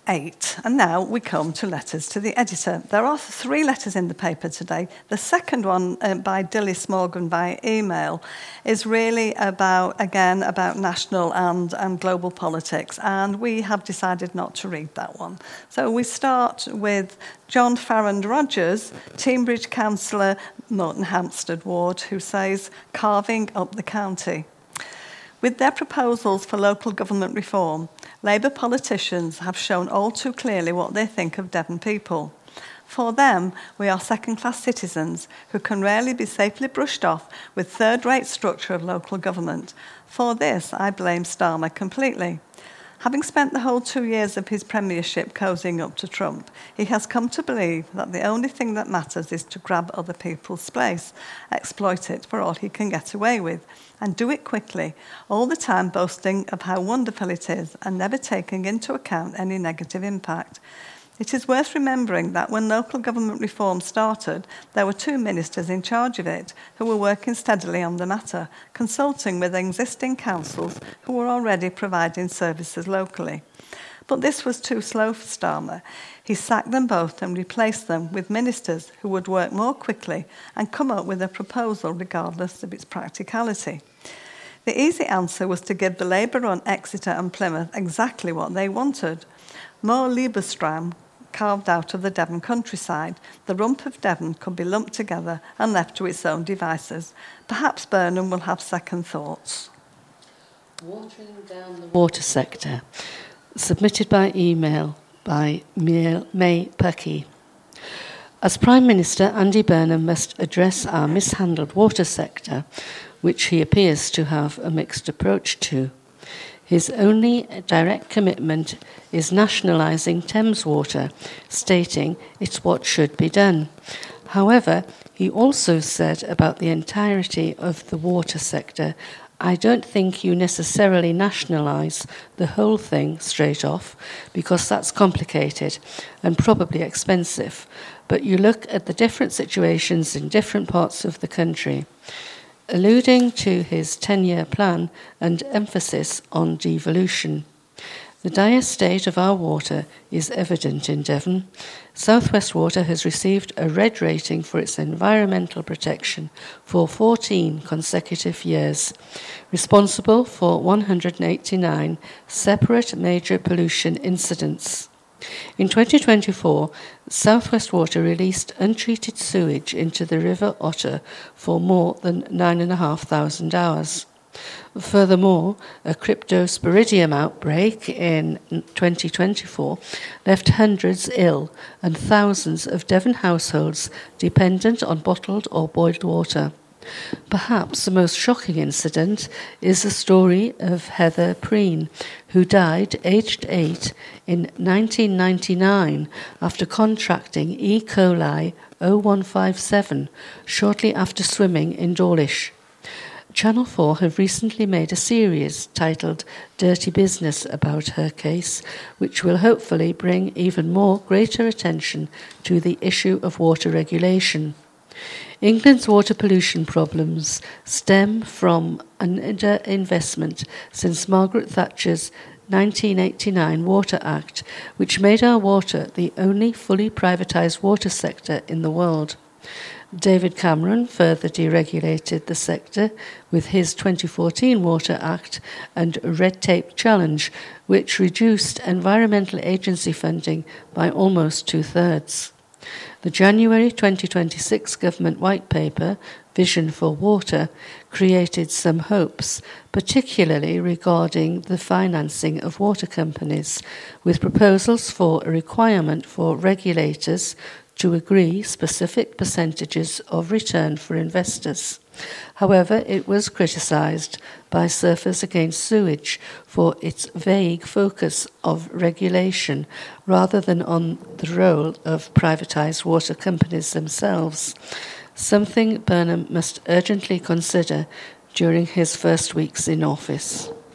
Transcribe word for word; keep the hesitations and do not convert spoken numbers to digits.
eight. And now we come to letters to the editor. There are three letters in the paper today. The second one uh, by Dilys Morgan by email is really about, again, about national and, and global politics. And we have decided not to read that one. So we start with John Farrand Rogers, Teignbridge councillor, Moreton Hampstead ward, who says, carving up the county. With their proposals for local government reform, Labour politicians have shown all too clearly what they think of Devon people. For them, we are second-class citizens who can rarely be safely brushed off with third-rate structure of local government. For this, I blame Starmer completely. Having spent the whole two years of his premiership cozying up to Trump, he has come to believe that the only thing that matters is to grab other people's place, exploit it for all he can get away with, and do it quickly, all the time boasting of how wonderful it is and never taking into account any negative impact. It is worth remembering that when local government reform started, there were two ministers in charge of it who were working steadily on the matter, consulting with existing councils who were already providing services locally. But this was too slow for Starmer. He sacked them both and replaced them with ministers who would work more quickly and come up with a proposal regardless of its practicality. The easy answer was to give the Labour-run Exeter and Plymouth exactly what they wanted. More Lieberstram carved out of the Devon countryside, the rump of Devon could be lumped together and left to its own devices. Perhaps Burnham will have second thoughts. Watering down the water sector, submitted by email by May Puckey. As Prime Minister, Andy Burnham must address our mishandled water sector, which he appears to have a mixed approach to. His only direct commitment is nationalising Thames Water, stating it's what should be done. However, he also said about the entirety of the water sector, I don't think you necessarily nationalise the whole thing straight off, because that's complicated and probably expensive, but you look at the different situations in different parts of the country. Alluding to his ten-year plan and emphasis on devolution. The dire state of our water is evident in Devon. South West Water has received a red rating for its environmental protection for fourteen consecutive years, responsible for one hundred eighty-nine separate major pollution incidents. In twenty twenty-four, South West Water released untreated sewage into the River Otter for more than nine thousand five hundred hours. Furthermore, a cryptosporidium outbreak in twenty twenty-four left hundreds ill and thousands of Devon households dependent on bottled or boiled water. Perhaps the most shocking incident is the story of Heather Preen, who died aged eight in nineteen ninety-nine after contracting E. coli oh one five seven shortly after swimming in Dawlish. Channel four have recently made a series titled Dirty Business about her case, which will hopefully bring even more greater attention to the issue of water regulation. England's water pollution problems stem from an underinvestment since Margaret Thatcher's nineteen eighty-nine Water Act, which made our water the only fully privatised water sector in the world. David Cameron further deregulated the sector with his twenty fourteen Water Act and Red Tape Challenge, which reduced environmental agency funding by almost two-thirds. The January twenty twenty-six government white paper, Vision for Water, created some hopes, particularly regarding the financing of water companies, with proposals for a requirement for regulators to agree specific percentages of return for investors. However, it was criticised by Surfers Against Sewage for its vague focus of regulation rather than on the role of privatised water companies themselves, something Burnham must urgently consider during his first weeks in office.